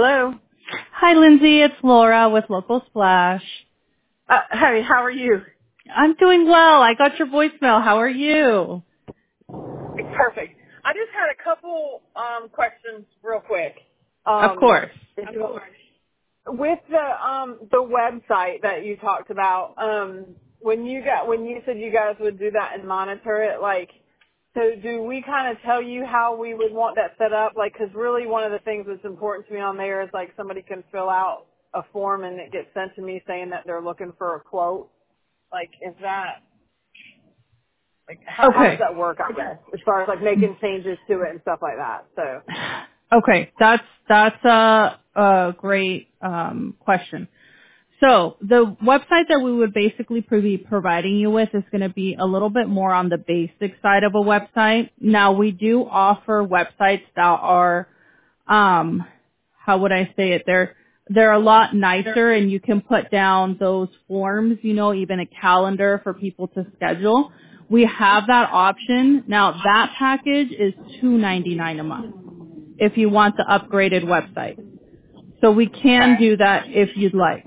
Hello. Hi, Lindsay. It's Laura with Local Splash. Hey, how are you? I'm doing well. I got your voicemail. How are you? Perfect. I just had a couple questions real quick. Of course. If you- With the website that you talked about, when you said you guys would do that and monitor it, like, so do we kind of tell you how we would want that set up? Like, because really one of the things that's important to me on there is like somebody can fill out a form and it gets sent to me saying that they're looking for a quote. Like, is that like how does Okay. that work? I guess as far as like making changes to it and stuff like that. So Okay. That's a great question. So the website that we would basically be providing you with is going to be a little bit more on the basic side of a website. Now we do offer websites that are how would I say it? They're a lot nicer and you can put down those forms, even a calendar for people to schedule. We have that option. Now that package is $2.99 a month if you want the upgraded website. So we can okay, do that if you'd like.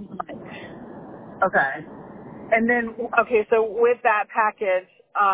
okay, and then okay, so with that package,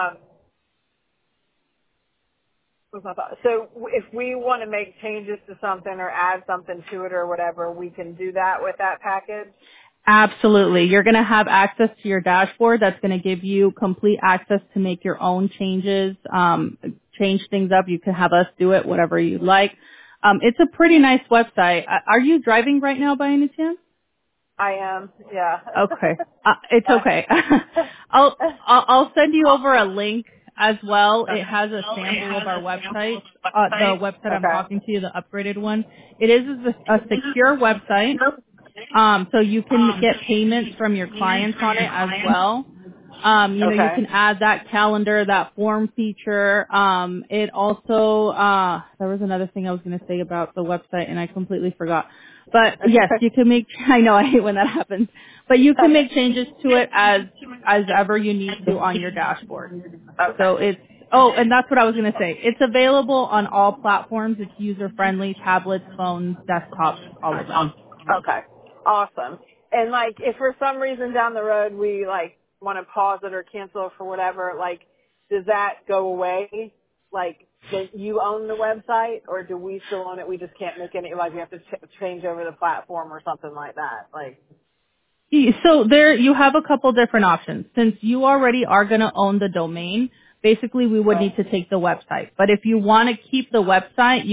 what's my thought? So if we want to make changes to something or add something to it or whatever, we can do that with that package. Absolutely. You're going to have access to your dashboard that's going to give you complete access to make your own changes, change things up. You can have us do it, whatever you'd like. It's a pretty nice website. Are you driving right now by any chance? I am, yeah. Okay. It's okay. I'll send you over a link as well. It has a sample of our website. The website I'm Okay. talking to you, the upgraded one. It is a secure website. So you can get payments from your clients on it as well. You Okay. can add that calendar, that form feature. It also, there was another thing I was going to say about the website and I completely forgot. But yes, you can make, I know I hate when that happens, but you can make changes to it as ever you need to on your dashboard. Okay. So and that's what I was going to say. It's available on all platforms. It's user friendly, tablets, phones, desktops, all of that. Okay. Awesome. And like, if for some reason down the road we like want to pause it or cancel it for whatever, like, does that go away? Like, do you own the website or do we still own it? We just can't make any, like, we have to change over the platform or something like that. Like, So there you have a couple different options. Since you already are going to own the domain, basically we would need to take the website. But if you want to keep the website,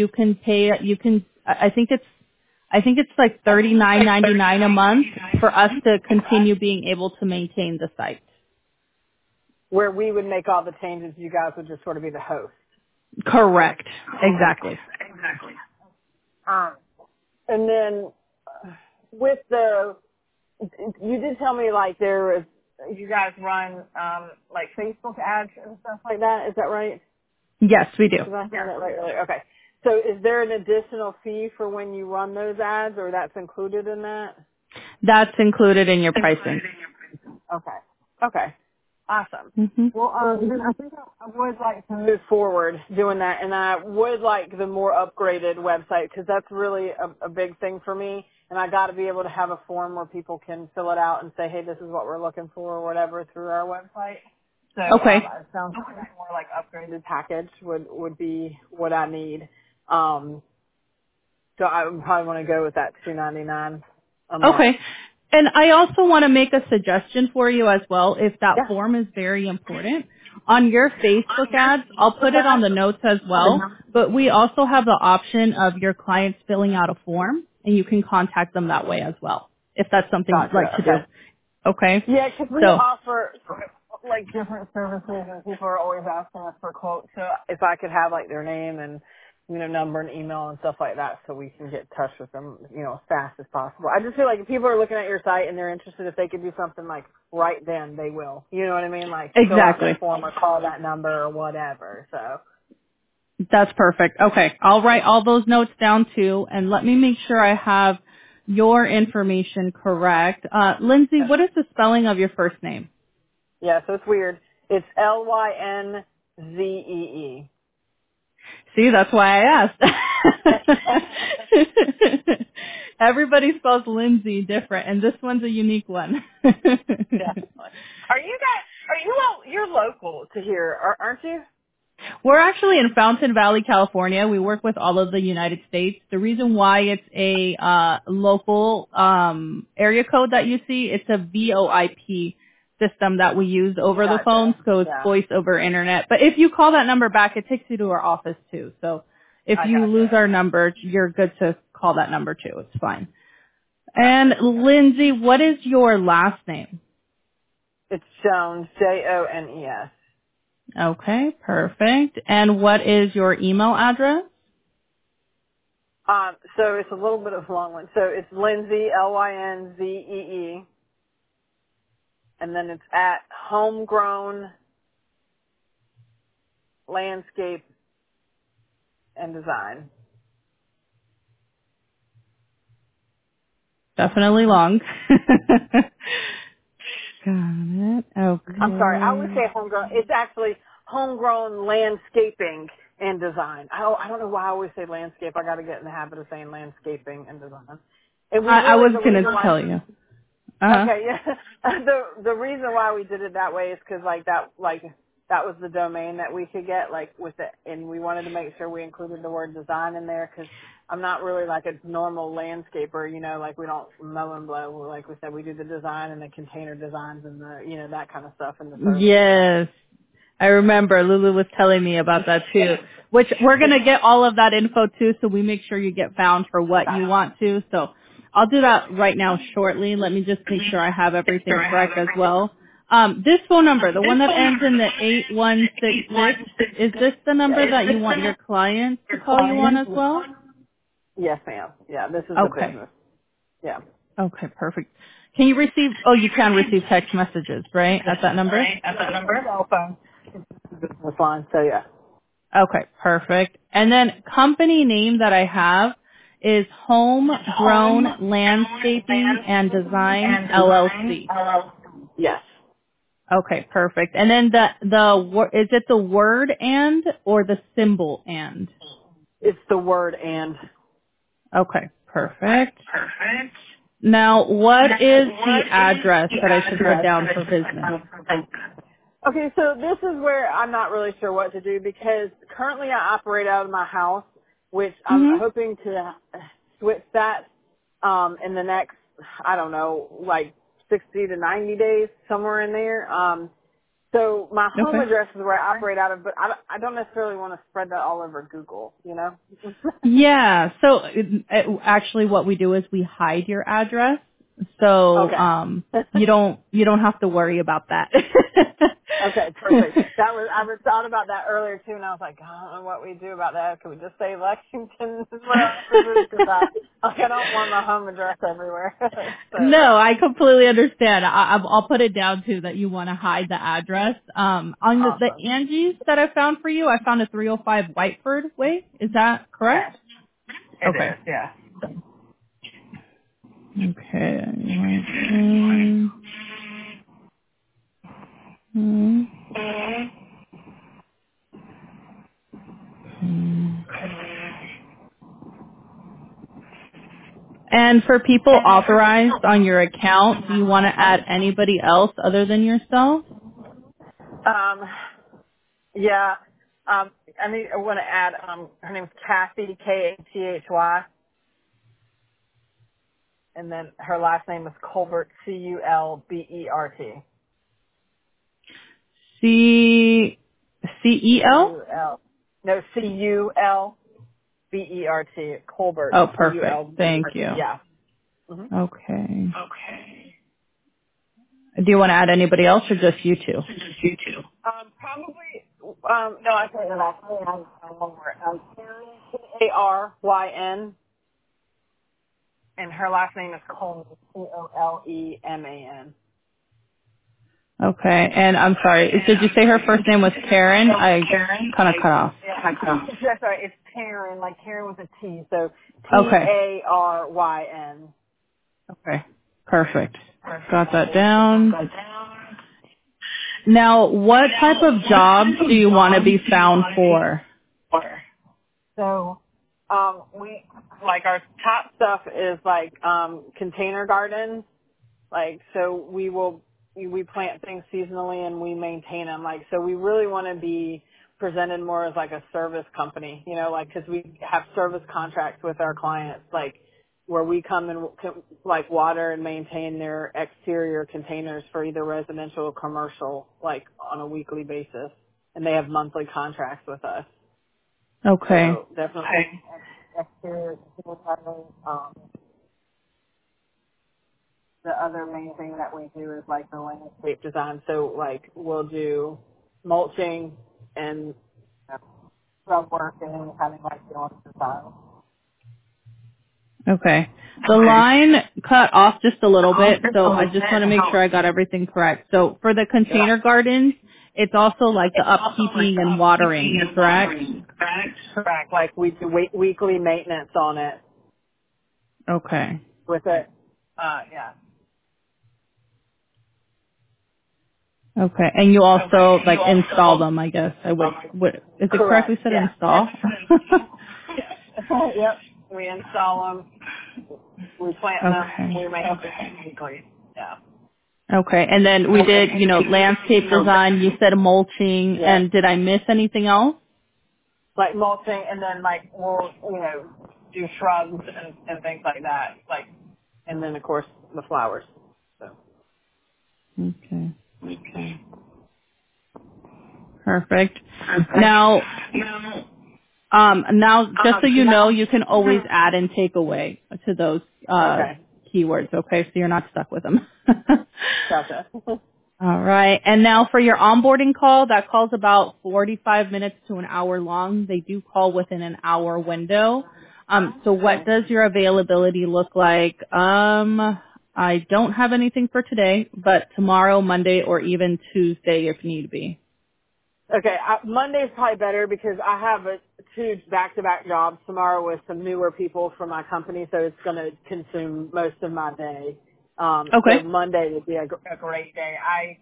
I think it's like $39.99 a month for us to continue being able to maintain the site. where we would make all the changes, you guys would just sort of be the host. Correct. Exactly. Um, and then with the, you did tell me like there was, you guys run like Facebook ads and stuff like that. Is that right? Yes, we do. Did I hear that right earlier? Okay. So is there an additional fee for when you run those ads, or that's included in that? That's included in your pricing. Okay. Okay. Awesome. hmm Well, then I think I would like to move forward doing that, and I would like the more upgraded website because that's really a big thing for me. And I got to be able to have a form where people can fill it out and say, "Hey, this is what we're looking for," or whatever through our website. So Okay. it sounds like a more like upgraded package would be what I need. Um, so I would probably want to go with that $2.99 a month. Okay. And I also want to make a suggestion for you as well, if that Yeah. form is very important. On your Facebook ads, I'll put it on the notes as well, but we also have the option of your clients filling out a form, and you can contact them that way as well, if that's something you'd like Gotcha. to Okay. do. Okay? Yeah, because we So, offer like different services, and people are always asking us for quotes. So if I could have like their name and number and email and stuff like that, so we can get in touch with them, as fast as possible. I just feel like if people are looking at your site and they're interested, if they could do something like right then, they will. You know what I mean? Like fill out exactly. that form or call that number or whatever. So That's perfect. Okay. I'll write all those notes down too, and let me make sure I have your information correct. Lindsay, what is the spelling of your first name? yeah, so it's weird. It's Lynzee. See, that's why I asked. Everybody spells Lindsay different, and this one's a unique one. Definitely. You're local to here, aren't you? We're actually in Fountain Valley, California. We work with all of the United States. The reason why it's a local area code that you see, it's a VoIP system that we use over the phone, so it's voice over internet. But if you call that number back, it takes you to our office too. So if you lose our number, you're good to call that number too. It's fine. And Lindsay, what is your last name? It's Jones, Jones. Okay, perfect. And what is your email address? So it's a little bit of a long one. So it's Lindsay, Lynzee, and then it's at Homegrown Landscape and Design. Definitely long. Got it. Okay. I'm sorry, I always say homegrown. It's actually Homegrown Landscaping and Design. I don't know why I always say landscape. I got to get in the habit of saying landscaping and design. And I was going to tell you. Okay, yeah. The reason why we did it that way is because that was the domain that we could get with it, and we wanted to make sure we included the word design in there because I'm not really like a normal landscaper, we don't mow and blow. Like we said, we do the design and the container designs and the that kind of stuff in the service. Yes. I remember Lulu was telling me about that too, which we're going to get all of that info too, so we make sure you get found for what you want to. So I'll do that right now shortly. Let me just make sure I have everything correct as well. This phone number, the one that ends in the 8166, is this the number that you want your clients to call you on as well? Yes, ma'am. Yeah, this is the business. Yeah. Okay, perfect. Can you receive, you can receive text messages, right, at that number? Cell phone. Business line, so yeah. Okay, perfect. And then company name that I have is Homegrown Landscaping and Design LLC. Yes. Okay, perfect. And then is it the word and or the symbol and? It's the word and. Okay, perfect. Now, what is the address that I should put down for business? Okay, so this is where I'm not really sure what to do because currently I operate out of my house, which I'm hoping to switch that in the next, 60 to 90 days, somewhere in there. So my home address is where I operate out of, but I don't necessarily want to spread that all over Google, Yeah. So actually what we do is we hide your address. So you don't have to worry about that. Okay, perfect. I thought about that earlier too, and I was like, I don't know what we do about that. Can we just say Lexington is where our office is? Because I don't want my home address everywhere. No, I completely understand. I'll put it down too that you want to hide the address. On the Angie's that I found for you, I found a 305 Whiteford Way. Is that correct? Yes. It is, yeah. Okay. And for people authorized on your account, do you want to add anybody else other than yourself? Yeah. I want to add, her name's Kathy, Kathy, and then her last name is Culbert, Culbert. C-E-L? No, Culbert, Culbert. Oh, perfect. Thank you. Yeah. Okay. Do you want to add anybody else or just you two? Probably, no, I said that actually. I'm one more. Caryn, and her last name is Coleman, Coleman. Okay, and I'm sorry, did you say her first name was Karen? I kind of cut off. That's right, it's Taryn, like Karen with a T, so Taryn. Okay, perfect. Got that down. Now, what type of jobs do you want to be found for? So, We, like, our top stuff is, like, container gardens. Like, so we plant things seasonally and we maintain them. Like, so we really want to be presented more as like a service company, you know, like, cause we have service contracts with our clients, like, where we come and like water and maintain their exterior containers for either residential or commercial, like on a weekly basis. And they have monthly contracts with us. Okay. So definitely exterior containers. The other main thing that we do is like the landscape design. So like we'll do mulching and scrub work and then kind of like the design. Okay. The line cut off just a little bit, so I just want to make sure I got everything correct. So for the container gardens, it's also like the upkeeping and watering, correct? Correct. Like we do weekly maintenance on it Okay. with it. Yeah. Okay. And you also like install them, I guess. Is it correctly Correct. said Yeah. install? Yep. We install them. We plant them. Okay. We maintain them weekly. Yeah. Okay. And then we did, landscape design, you said mulching, Yeah. and did I miss anything else? Like mulching, and then like we'll do shrubs and things like that. Like, and then of course the flowers. So. Okay. Perfect. Now, just so you know, you can always add and take away to those Okay. keywords, okay? So you're not stuck with them. Gotcha. All right. And now for your onboarding call, that call's about 45 minutes to an hour long. They do call within an hour window. So what does your availability look like? I don't have anything for today, but tomorrow, Monday, or even Tuesday if need be. Okay, Monday's probably better because I have two back-to-back jobs tomorrow with some newer people from my company, so it's going to consume most of my day. So Okay. Monday would be a great day.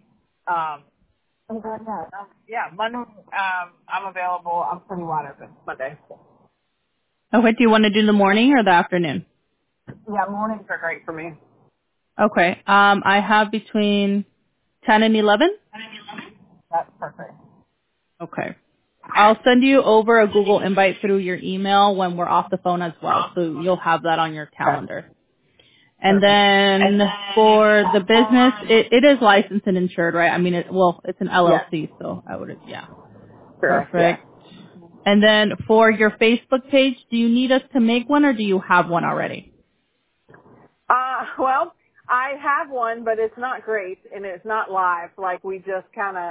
Monday, I'm available. I'm pretty wide open Monday. Okay. Do you want to do the morning or the afternoon? Yeah, mornings are great for me. Okay. I have between 10 and 11. That's perfect. Okay. I'll send you over a Google invite through your email when we're off the phone as well, so you'll have that on your Okay. calendar. And then for the business, it is licensed and insured, right? I mean, it's an Yes, LLC, so I would, yeah. correct, yeah. Perfect. And then for your Facebook page, do you need us to make one or do you have one already? Well, I have one, but it's not great, and it's not live. Like, we just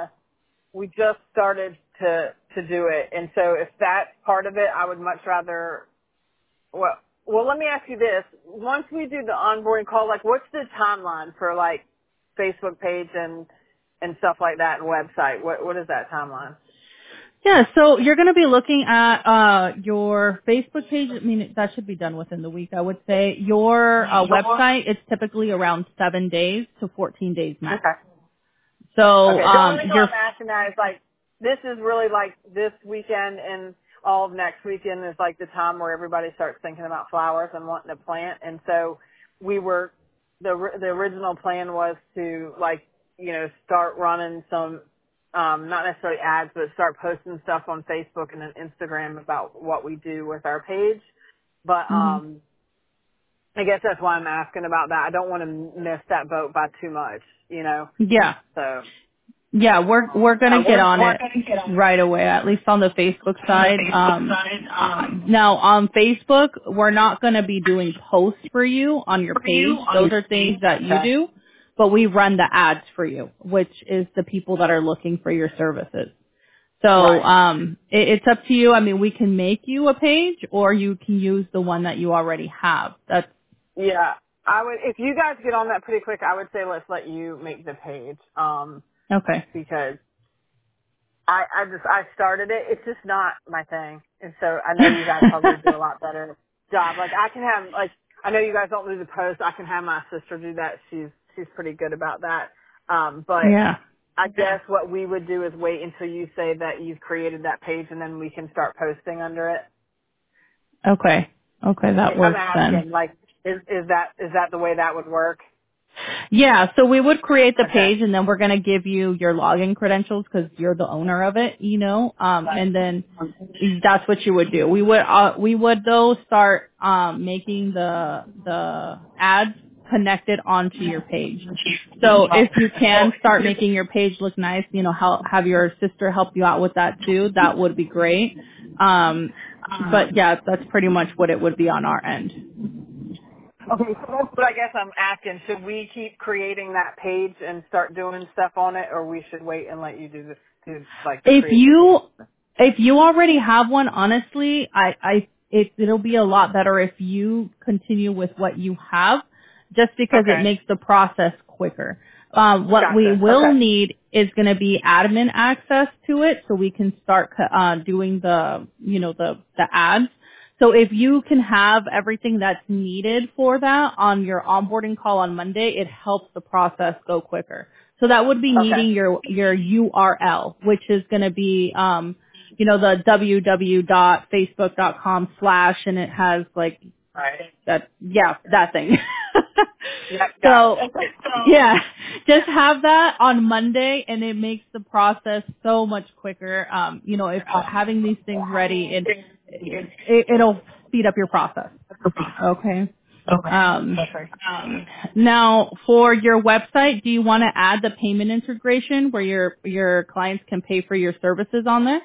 started to do it. And so if that's part of it, I would much rather, well, let me ask you this. Once we do the onboarding call, like, what's the timeline for, like, Facebook page and stuff like that and website? What is that timeline? Yeah, so you're going to be looking at your Facebook page. I mean, that should be done within the week, I would say. Your website is typically around 7 days to 14 days max. Okay. So Okay. The only reason your I'm asking that is, like, this is really, like, this weekend and all of next weekend is, like, the time where everybody starts thinking about flowers and wanting to plant. And so the original plan was to, like, start running some, not necessarily ads, but start posting stuff on Facebook and then Instagram about what we do with our page. But, I guess that's why I'm asking about that. I don't want to miss that boat by too much, yeah. so. Yeah, we're gonna get on it right away, at least on the Facebook side. Now on Facebook, we're not gonna be doing posts for you on your page. Those are things that you do, but we run the ads for you, which is the people that are looking for your services. So it's up to you. I mean, we can make you a page, or you can use the one that you already have. That's Yeah, I would. If you guys get on that pretty quick, I would say let's let you make the page. okay. Because I started it. It's just not my thing, and so I know you guys probably do a lot better job. Like I can have I know you guys don't do the post. I can have my sister do that. She's pretty good about that. But Yeah. I guess what we would do is wait until you say that you've created that page, and then we can start posting under it. Okay. Okay, that I'm works then. asking, like, is that the way that would work? Yeah, so we would create the Okay. page and then we're going to give you your login credentials because you're the owner of it, and then that's what you would do. We would though start, making the ads connected onto your page. So if you can start making your page look nice, have your sister help you out with that too, that would be great. But yeah, that's pretty much what it would be on our end. Okay, so that's what I guess I'm asking. Should we keep creating that page and start doing stuff on it, or we should wait and let you do the If create the page? you if you already have one, honestly, it'll be a lot better if you continue with what you have, just because it Okay. makes the process quicker. What we Gotcha. will Okay. need is going to be admin access to it, so we can start doing the ads. So if you can have everything that's needed for that on your onboarding call on Monday, it helps the process go quicker. So that would be Okay. needing your URL, which is going to be, the www.facebook.com/ and it has like Right. that thing. Yep, got So it. yeah, just have that on Monday and it makes the process so much quicker. If having these things ready, it'll speed up your process. Okay. Okay. Um, Perfect. Now, for your website, do you want to add the payment integration where your clients can pay for your services on there?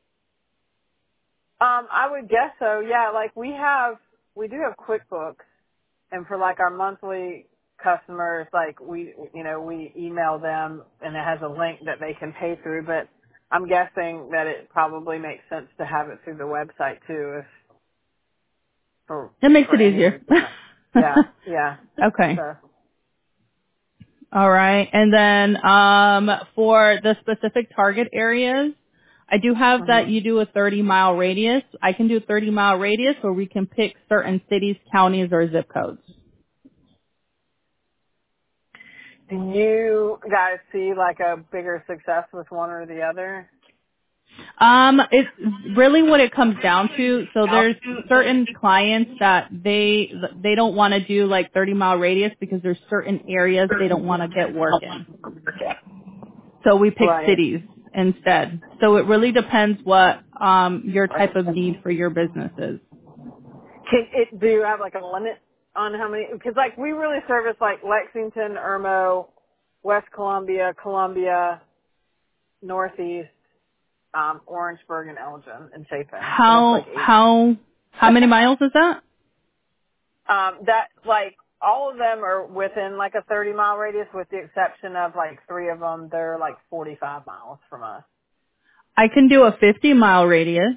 I would guess so. Yeah, like we do have QuickBooks, and for like our monthly customers, like we email them and it has a link that they can pay through, but I'm guessing that it probably makes sense to have it through the website too, if It makes for it any easier. reason. Yeah, yeah. Okay. So, All right. And then for the specific target areas, I do have hmm that you do a 30-mile radius. I can do a 30-mile radius, or we can pick certain cities, counties, or zip codes. do you guys see like a bigger success with one or the other? It's really what it comes down to. So there's certain clients that they don't want to do like 30-mile radius because there's certain areas they don't want to get work in. So we pick Right. cities instead. So it really depends what your type of need for your business is. Do you have like a limit on how many? Because like we really service like Lexington, Irmo, West Columbia, Columbia, Northeast, Orangeburg, and Elgin, and Chapin. So that's like How 8. how how many miles is that? That like all of them are within like a 30-mile radius, with the exception of like 3 of them. They're like 45 miles from us. I can do a 50-mile radius,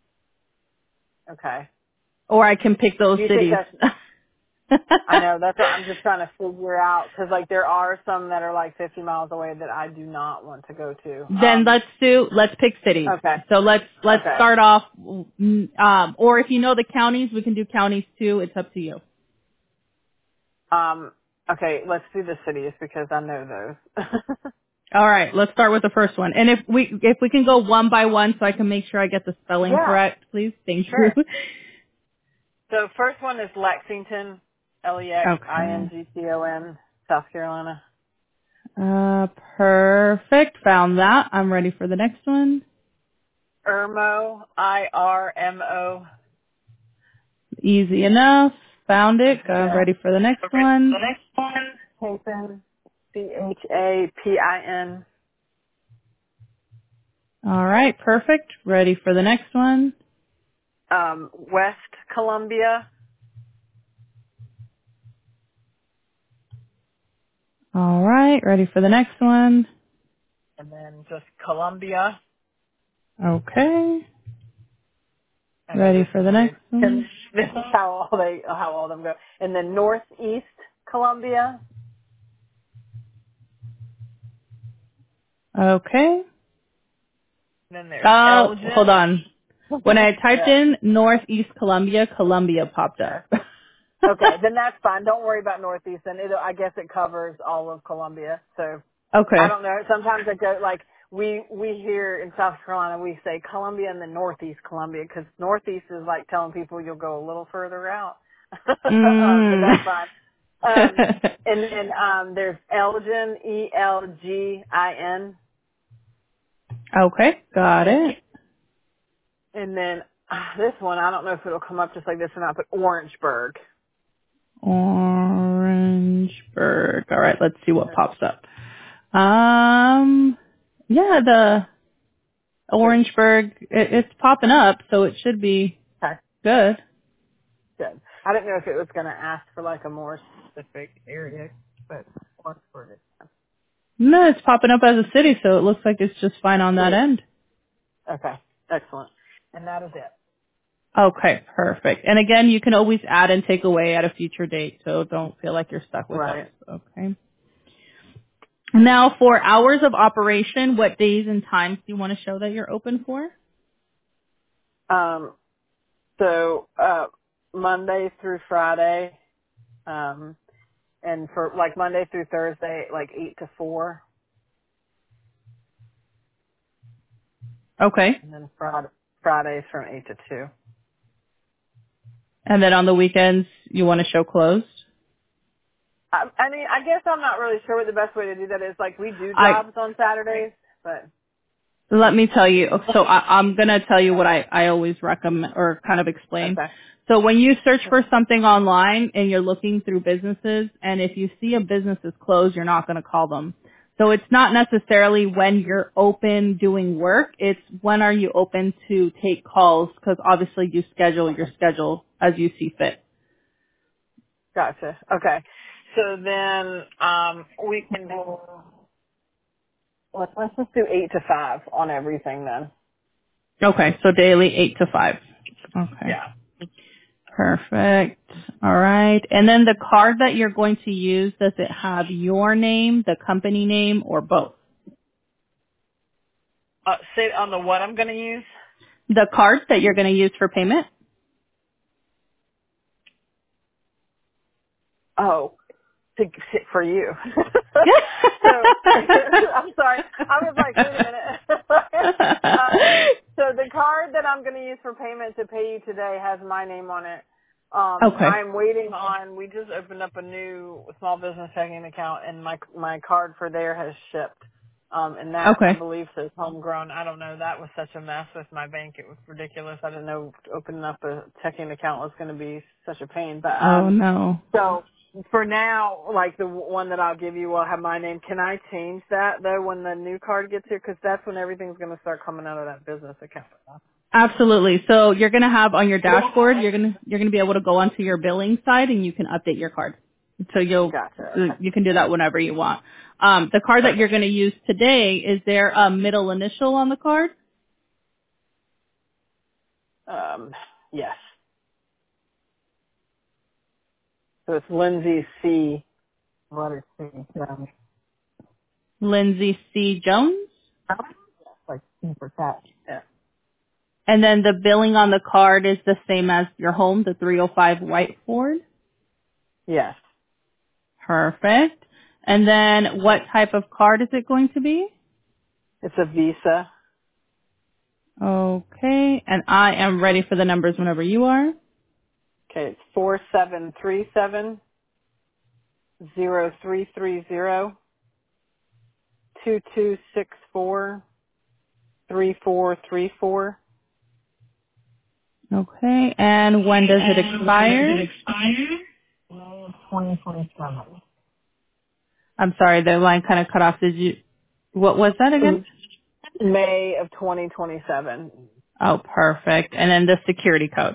Okay. or I can pick those Do you think cities. that's? I know that's what I'm just trying to figure out, because like there are some that are like 50 miles away that I do not want to go to. Then let's pick cities. Okay. So let's Okay. start off, or if you know the counties, we can do counties too. It's up to you. Um, okay, let's do the cities because I know those. All right, let's start with the first one. And if we can go one by one, so I can make sure I get the spelling Yeah, correct, please. Thank you. sure. So first one is Lexington, Okay. Lexington, South Carolina. Perfect. Found that. I'm ready for the next one. Irmo, IRMO. Easy enough. Found it. I'm Yeah. ready for the next one. The next one, Chapin, CHAPIN. All right. Perfect. Ready for the next one. West Columbia, All right. Ready for the next one. and then just Columbia. Okay. I know Ready this for is the weird. next one. This is how all of them go. And then Northeast Columbia. Okay. And then there's Hold Elgin. on. When I typed Yeah. in Northeast Columbia, Columbia popped Yeah. up. Okay, then that's fine. Don't worry about Northeast. And I guess it covers all of Columbia. So I Okay. don't know. Sometimes I go like we here in South Carolina, we say Columbia and then Northeast Columbia, because Northeast is like telling people you'll go a little further out. But Mm. that's fine. And then there's Elgin, Elgin. Okay, got it. And then this one, I don't know if it'll come up just like this or not, but Orangeburg. Orangeburg. All right, let's see what pops up. Yeah, the Good. Orangeburg, it's popping up, so it should be Okay. good. Good. I didn't know if it was going to ask for like a more specific area, but Orangeburg is fine. No, it's popping up as a city, so it looks like it's just fine on that Sweet. end. Okay. Excellent. And that is it. Okay, perfect. And again, you can always add and take away at a future date, so don't feel like you're stuck with those. Right. Okay. Now, for hours of operation, what days and times do you want to show that you're open for? So, Monday through Friday, and for like Monday through Thursday, like 8 to 4, Okay. and then Fridays from 8 to 2. And then on the weekends, you want to show closed? I mean, I guess I'm not really sure what the best way to do that is. Like, we do I jobs on Saturdays, but Let me tell you. So I'm going to tell you what I always recommend or kind of explain. okay. So when you search for something online and you're looking through businesses, and if you see a business is closed, you're not going to call them. So it's not necessarily when you're open doing work. It's when are you open to take calls, because obviously you schedule your schedule as you see fit. Gotcha. Okay. So then, we can do, let's just do 8 to 5 on everything then. Okay, so daily 8 to 5. Okay. Yeah. Perfect. All right. And then the card that you're going to use, does it have your name, the company name, or both? Say on the what I'm going to use? The card that you're going to use for payment? Oh, to sit for you. So, I'm sorry. I was like, wait a minute. So the card that I'm going to use for payment to pay you today has my name on it. Okay. I'm waiting on, we just opened up a new small business checking account, and my card for there has shipped. And that, I Okay. believe, says homegrown. I don't know. That was such a mess with my bank. It was ridiculous. I didn't know opening up a checking account was going to be such a pain. But, Oh no. so for now, like the one that I'll give you will have my name. Can I change that though when the new card gets here? Because that's when everything's going to start coming out of that business account. Absolutely. So you're going to have on your dashboard, you're going to be able to go onto your billing side and you can update your card. So Gotcha. you can do that whenever you want. The card that Okay. you're going to use today, is there a middle initial on the card? Yes. So it's Lindsay C. Letter C. Lindsay C. Jones? Like C for cat. Yeah. And then the billing on the card is the same as your home, the 305 White Ford? Yes. Perfect. And then what type of card is it going to be? It's a Visa. Okay. And I am ready for the numbers whenever you are. Okay. It's 4737-0330-2264-3434. Okay. And when does it expire? 2027. I'm sorry, the line kind of cut off. What was that again? May of 2027. Oh, perfect. And then the security code.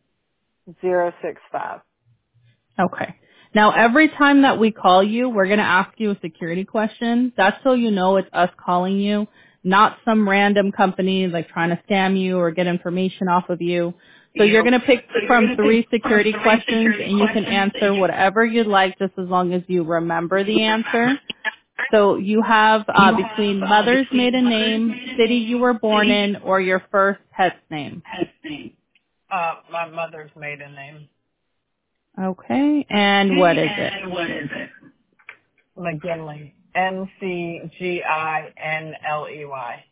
065. Okay. Now, every time that we call you, we're going to ask you a security question. That's so you know it's us calling you, not some random company like trying to scam you or get information off of you. So you're going to pick from 3 security questions and you can answer whatever you'd like just as long as you remember the answer. So you have between mother's maiden name, city you were born in, or your first pet's name. My mother's maiden name. Okay. And what is it? McGinley. MCGINLEY.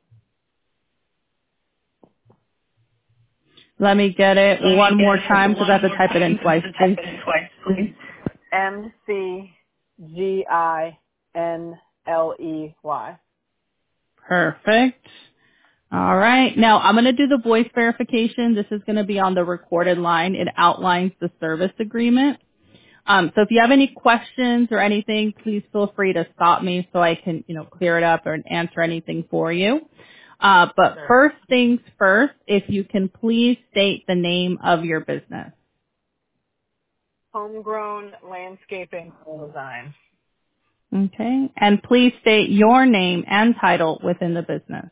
Let me get it one more time because I have to type it in twice, please. MCGINLEY. Perfect. All right. Now I'm going to do the voice verification. This is going to be on the recorded line. It outlines the service agreement. So if you have any questions or anything, please feel free to stop me so I can, clear it up or answer anything for you. But Sure. first things first, if you can please state the name of your business. Homegrown Landscaping Design. Okay. And please state your name and title within the business.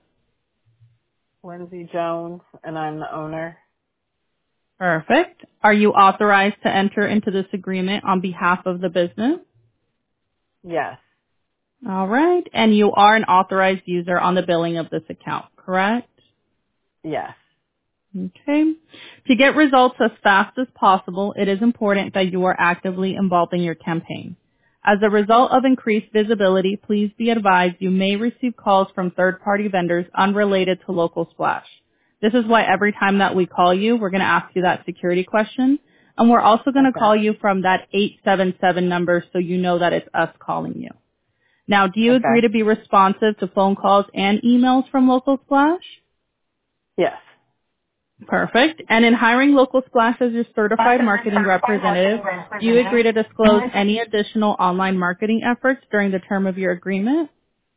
Lindsay Jones, and I'm the owner. Perfect. Are you authorized to enter into this agreement on behalf of the business? Yes. All right. And you are an authorized user on the billing of this account, correct? Yes. Okay. To get results as fast as possible, it is important that you are actively involved in your campaign. As a result of increased visibility, please be advised you may receive calls from third-party vendors unrelated to Local Splash. This is why every time that we call you, we're going to ask you that security question. And we're also going to Okay. call you from that 877 number so you know that it's us calling you. Now, do you agree Okay. to be responsive to phone calls and emails from Local Splash? Yes. Perfect. And in hiring Local Splash as your certified marketing representative, do you agree to disclose any additional online marketing efforts during the term of your agreement?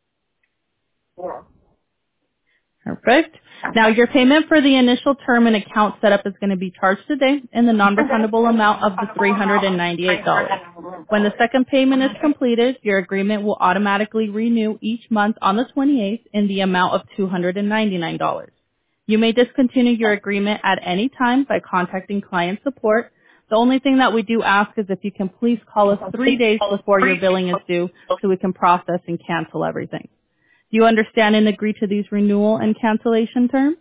Yeah. Perfect. Now, your payment for the initial term and account setup is going to be charged today in the non-refundable amount of the $398. When the second payment is completed, your agreement will automatically renew each month on the 28th in the amount of $299. You may discontinue your agreement at any time by contacting client support. The only thing that we do ask is if you can please call us 3 days before your billing is due so we can process and cancel everything. Do you understand and agree to these renewal and cancellation terms?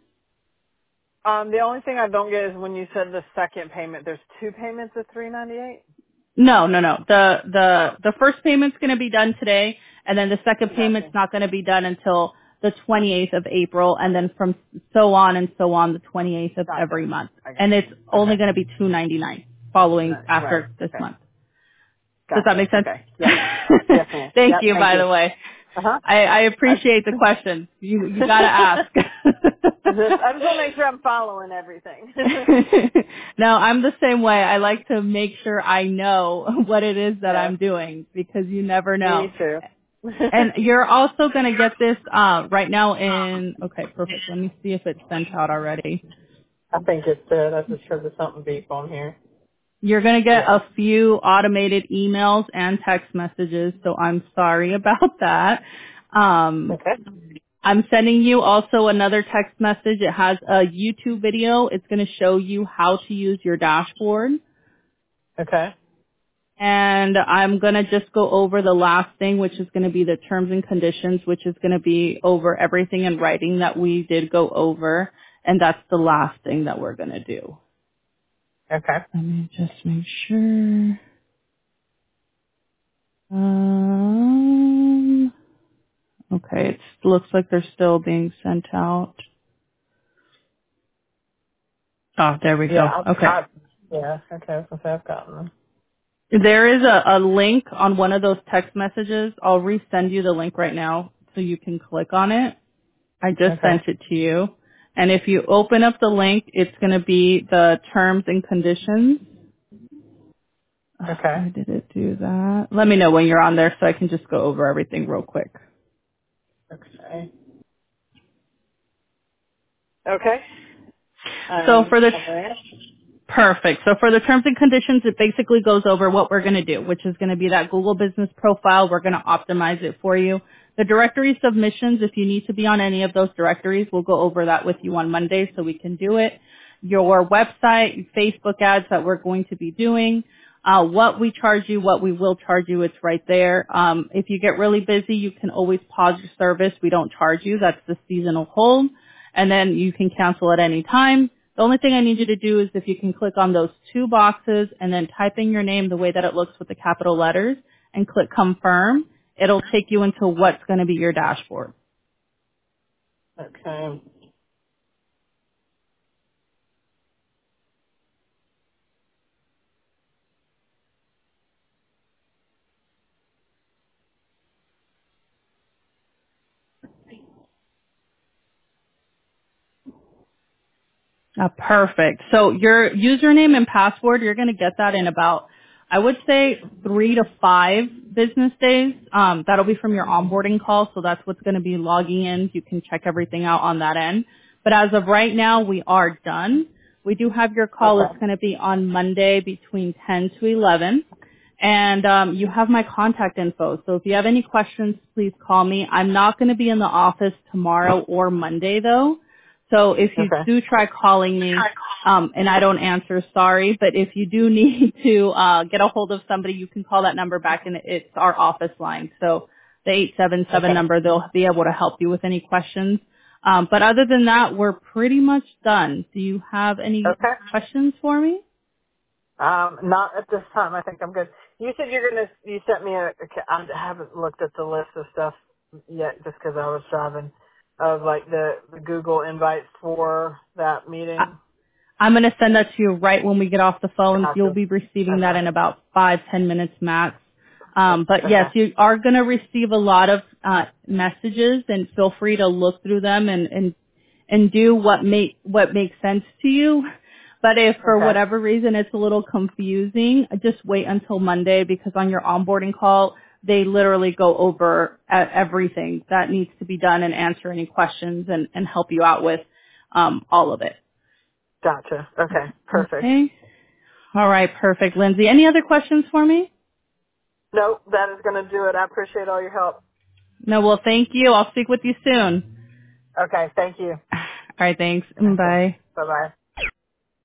The only thing I don't get is when you said the second payment, there's two payments of $398. No. The first payment's going to be done today, and then the second payment's not going to be done until the 28th of April, and then from so on and so on, the 28th of Gotcha. every month. I got And it. it's only going to be $299 following after Right. this Okay. month. Does that Gotcha. make sense? Okay. Yes. Yes, ma'am. Thank Yep. you, Thank by you. the way. Uh-huh. I appreciate the question. You got to ask. I just want to make sure I'm following everything. No, I'm the same way. I like to make sure I know what it is that Yes. I'm doing because you never know. Me too. And you're also going to get this right now in, okay, perfect. Let me see if it's sent out already. I think it's good. I just heard there's something beep on here. You're going to get Yeah. a few automated emails and text messages, so I'm sorry about that. Okay. I'm sending you also another text message. It has a YouTube video. It's going to show you how to use your dashboard. Okay. And I'm going to just go over the last thing, which is going to be the terms and conditions, which is going to be over everything in writing that we did go over. And that's the last thing that we're going to do. Okay. Let me just make sure. Okay, it looks like they're still being sent out. Oh, there we go. Yeah. Okay. Yeah. Okay. So I've gotten them. There is a link on one of those text messages. I'll resend you the link right now so you can click on it. I just Okay. sent it to you. And if you open up the link, it's going to be the terms and conditions. Okay. Why did it do that? Let me know when you're on there so I can just go over everything real quick. Okay. Okay. So for the All right. Perfect. So for the terms and conditions, it basically goes over what we're going to do, which is going to be that Google business profile. We're going to optimize it for you. The directory submissions, if you need to be on any of those directories, we'll go over that with you on Monday so we can do it. Your website, Facebook ads that we're going to be doing, what we charge you, what we will charge you, it's right there. If you get really busy, you can always pause your service. We don't charge you. That's the seasonal hold. And then you can cancel at any time. The only thing I need you to do is if you can click on those two boxes and then type in your name the way that it looks with the capital letters and click confirm. it'll take you into what's going to be your dashboard. Okay. Perfect. So your username and password, you're going to get that in about, I would say, 3 to 5 business days. That'll be from your onboarding call, so that's what's going to be logging in. You can check everything out on that end. But as of right now, we are done. We do have your call. Okay. It's going to be on Monday between 10 to 11. And you have my contact info. So if you have any questions, please call me. I'm not going to be in the office tomorrow or Monday, though. So if you Okay. do try calling me, and I don't answer, sorry, but if you do need to get a hold of somebody, you can call that number back, and it's our office line. So the 877 Okay. number, they'll be able to help you with any questions. But other than that, we're pretty much done. Do you have any Okay. questions for me? Not at this time. I think I'm good. You said you sent me I haven't looked at the list of stuff yet just because I was driving of like the Google invites for that meeting. I'm going to send that to you right when we get off the phone. You'll Gotcha. be receiving that Okay. in about 5-10 minutes max. But Okay. yes, you are going to receive a lot of messages, and feel free to look through them and do what makes sense to you. But if for Okay. whatever reason it's a little confusing, just wait until Monday, because on your onboarding call, they literally go over everything that needs to be done and answer any questions and help you out with all of it. Gotcha. Okay. Perfect. Okay. All right. Perfect. Lindsay, any other questions for me? Nope. That is going to do it. I appreciate all your help. No. Well, thank you. I'll speak with you soon. Okay. Thank you. All right. Thanks. Okay. Bye. Bye bye.